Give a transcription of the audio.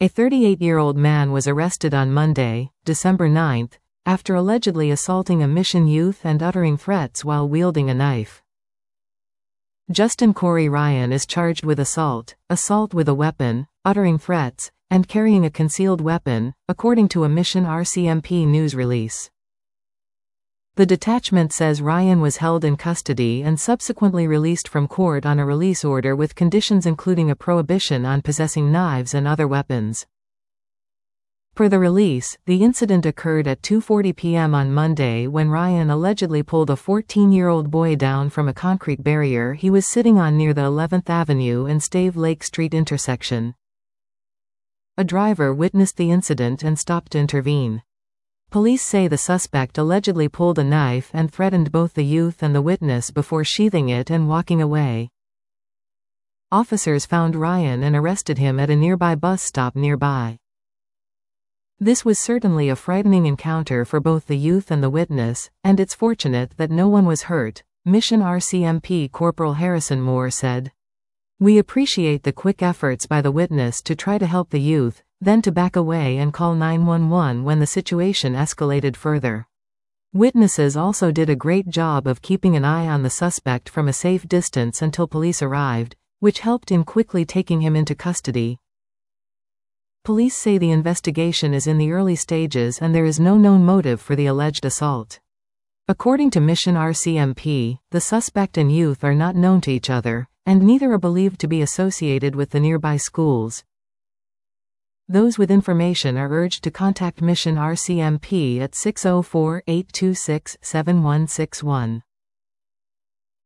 A 38-year-old man was arrested on Monday, December 9, after allegedly assaulting a Mission youth and uttering threats while wielding a knife. Justin Corey Ryan is charged with assault with a weapon, uttering threats, and carrying a concealed weapon, according to a Mission RCMP news release. The detachment says Ryan was held in custody and subsequently released from court on a release order with conditions including a prohibition on possessing knives and other weapons. Per the release, the incident occurred at 2:40 p.m. on Monday when Ryan allegedly pulled a 14-year-old boy down from a concrete barrier he was sitting on near the 11th Avenue and Stave Lake Street intersection. A driver witnessed the incident and stopped to intervene. Police say the suspect allegedly pulled a knife and threatened both the youth and the witness before sheathing it and walking away. Officers found Ryan and arrested him at a nearby bus stop nearby. This was certainly a frightening encounter for both the youth and the witness, and it's fortunate that no one was hurt, Mission RCMP Corporal Harrison Moore said. We appreciate the quick efforts by the witness to try to help the youth, then to back away and call 911 when the situation escalated further. Witnesses also did a great job of keeping an eye on the suspect from a safe distance until police arrived, which helped in quickly taking him into custody. Police say the investigation is in the early stages and there is no known motive for the alleged assault. According to Mission RCMP, the suspect and youth are not known to each other, and neither are believed to be associated with the nearby schools. Those with information are urged to contact Mission RCMP at 604-826-7161.